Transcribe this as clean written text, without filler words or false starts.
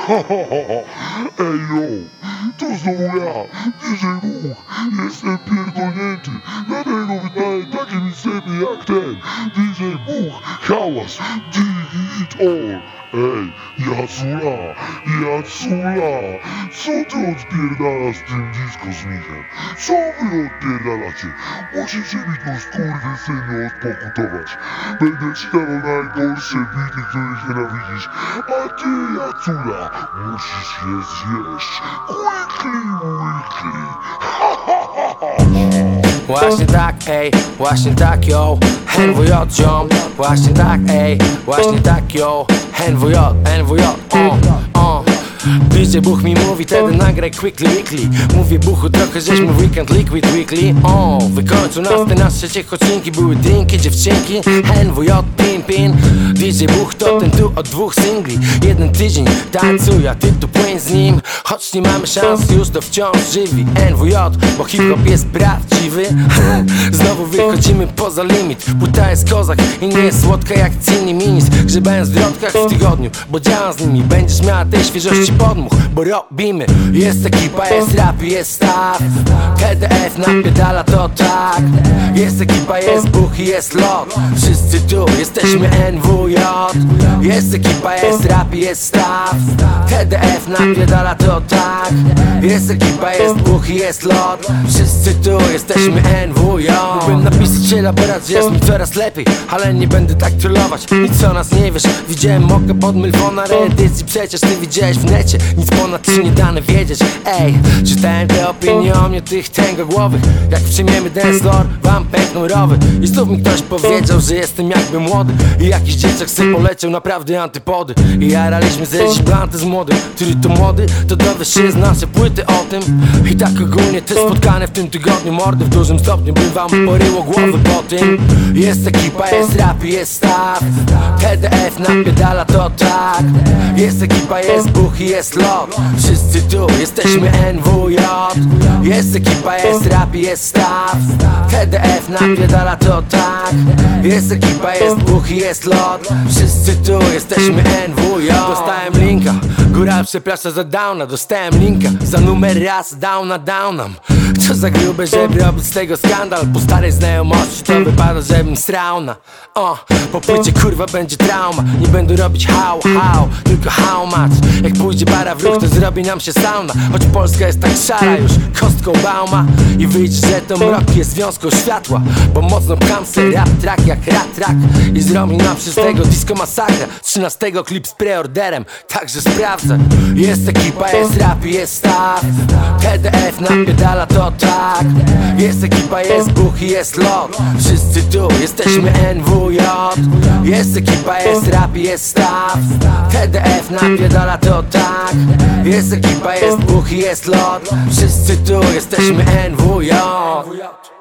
Ej yo, to znowu ja, DJ Buch. Jestem pierdolnięty, dlatego wydaję takie misepy jak ten DJ Buch. Hałas, dig it all. Ej, Jacula, co ty odpierdalasz z tym disco z Michem? Co wy odpierdalacie? Musicie mi tu skurwysynu odpokutować. Będę ci dawał najgorsze bity, których nienawidzisz, a ty, Jacula, musisz je zjeść. Weekly. Właśnie tak, ej, właśnie tak, yo, NWJ, ziom. Właśnie tak, ej, właśnie tak, yo, NWJ, DJ Buch mi mówi, tedy nagraj quickly, weekly. Mówię Buchu trochę, żeśmy weekend liquid weekly. Wykończył nas te nasze odcinki. Były drinki, dziewczynki, NWJ, pin. DJ Buch to ten tu od 2 singli. 1 tydzień tańcuj, a ty tu płyń z nim. Choć nie mamy szans, już to wciąż żywi NWJ, bo hip-hop jest prawdziwy. Znowu wychodzimy poza limit. Płyta jest kozak i nie jest słodka jak Cini Minis. Grzebałem w wrotkach w tygodniu, bo działam z nimi. Będziesz miała tej świeżości podmuch, bo robimy. Jest ekipa, jest rap, jest staw. KDF napierdala to tak. Jest ekipa, jest Buch i jest lot. Wszyscy tu jesteśmy NWJ. Jest ekipa, jest rap, jest staw. KDF napierdala to tak. Jest ekipa, jest Buch i jest lot. Wszyscy tu jesteśmy NWJ. Mógłbym napisać się laborat, że jest mi coraz lepiej, ale nie będę tak trollować. Nic o nas nie wiesz. Widziałem mokę pod Mylfona reedycji. Przecież ty widziałeś w necie. Nic ponad ci nie dane wiedzieć. Ej, czytałem te opinie o mnie, tych tęgogłowych. Jak przyjmiemy dance floor, wam pękną rowy. I znów mi ktoś powiedział, że jestem jakby młody. I jakiś dzieciak sobie poleciał naprawdę antypody. I jaraliśmy zjeść blanty z młodym. Który to młody, to dowiesz się z nasze płyty o tym. I tak ogólnie te spotkane w tym tygodniu mordy w dużym stopniu by wam poryło głowy po tym. Jest ekipa, jest rap, jest staw. KDF napierdala to tak. Jest ekipa, jest Buch i jest lot. Wszyscy tu jesteśmy NWJ. Jest ekipa, jest rap, jest staw. KDF napierdala to tak. Jest ekipa, jest Buch i jest lot. Wszyscy tu jesteśmy NWJ. Dostałem linka, góra przepraszam za downa. Dostałem linka za numer raz, downam. Co za grube, żeby robić z tego skandal. Po starej znajomości to wypada, żebym srauna. Po płycie kurwa będzie trauma. Nie będę robić how, tylko how much. Jak pójdzie para w ruch, to zrobi nam się sauna. Choć Polska jest tak szara już kostką Bauma. I wyjdzie, że to mrok jest związką światła. Bo mocno pcham se rap track jak rap track. I zrobi nam z tego disco masakra. 13 klip z preorderem, także sprawdzę. Jest ekipa, jest rap, jest staw. KDF napierdala to tak. Jest ekipa, jest Buch i jest lot. Wszyscy tu jesteśmy NWJ. Jest ekipa, jest rap, jest staw. KDF napierdala to tak. Jest ekipa, jest Buch i jest lot. Wszyscy tu jesteśmy NWJ.